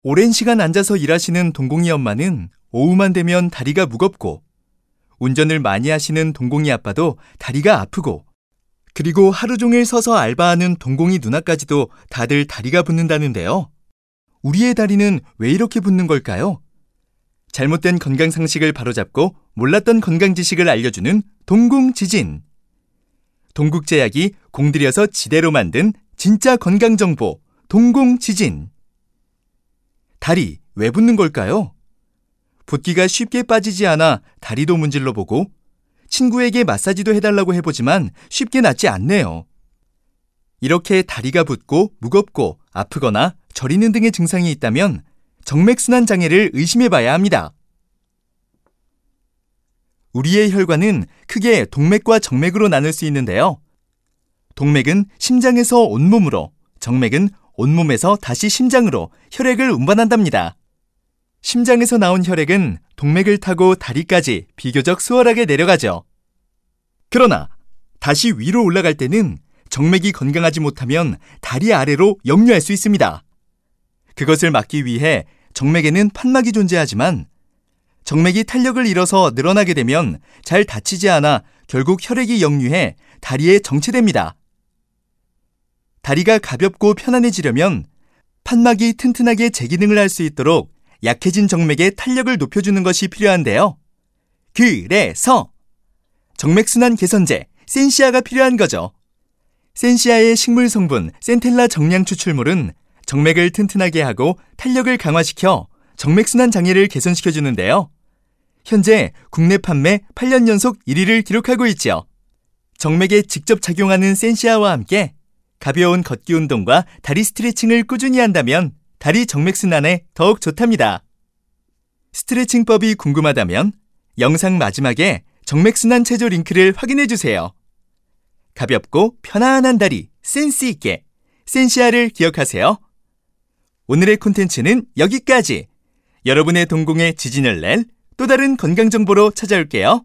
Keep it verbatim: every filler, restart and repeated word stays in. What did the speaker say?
오랜 시간 앉아서 일하시는 동공이 엄마는 오후만 되면 다리가 무겁고, 운전을 많이 하시는 동공이 아빠도 다리가 아프고, 그리고 하루 종일 서서 알바하는 동공이 누나까지도 다들 다리가 붓는다는데요. 우리의 다리는 왜 이렇게 붓는 걸까요? 잘못된 건강 상식을 바로잡고 몰랐던 건강 지식을 알려주는 동공지진. 동국제약이 공들여서 지대로 만든 진짜 건강 정보, 동공지진. 다리 왜 붓는 걸까요? 붓기가 쉽게 빠지지 않아 다리도 문질러 보고, 친구에게 마사지도 해달라고 해보지만 쉽게 낫지 않네요. 이렇게 다리가 붓고 무겁고 아프거나 저리는 등의 증상이 있다면 정맥순환 장애를 의심해봐야 합니다. 우리의 혈관은 크게 동맥과 정맥으로 나눌 수 있는데요. 동맥은 심장에서 온몸으로, 정맥은 온몸에서 다시 심장으로 혈액을 운반한답니다. 심장에서 나온 혈액은 동맥을 타고 다리까지 비교적 수월하게 내려가죠. 그러나 다시 위로 올라갈 때는 정맥이 건강하지 못하면 다리 아래로 역류할 수 있습니다. 그것을 막기 위해 정맥에는 판막이 존재하지만, 정맥이 탄력을 잃어서 늘어나게 되면 잘 닫히지 않아 결국 혈액이 역류해 다리에 정체됩니다. 다리가 가볍고 편안해지려면 판막이 튼튼하게 재기능을 할 수 있도록 약해진 정맥의 탄력을 높여주는 것이 필요한데요. 그래서 정맥순환 개선제 센시아가 필요한 거죠. 센시아의 식물 성분 센텔라 정량 추출물은 정맥을 튼튼하게 하고 탄력을 강화시켜 정맥순환 장애를 개선시켜주는데요. 현재 국내 판매 팔 년 연속 일 위를 기록하고 있죠. 정맥에 직접 작용하는 센시아와 함께 가벼운 걷기 운동과 다리 스트레칭을 꾸준히 한다면 다리 정맥순환에 더욱 좋답니다. 스트레칭법이 궁금하다면 영상 마지막에 정맥순환 체조 링크를 확인해주세요. 가볍고 편안한 다리, 센스 있게 센시아를 기억하세요. 오늘의 콘텐츠는 여기까지. 여러분의 동공에 지진을 낼 또 다른 건강 정보로 찾아올게요.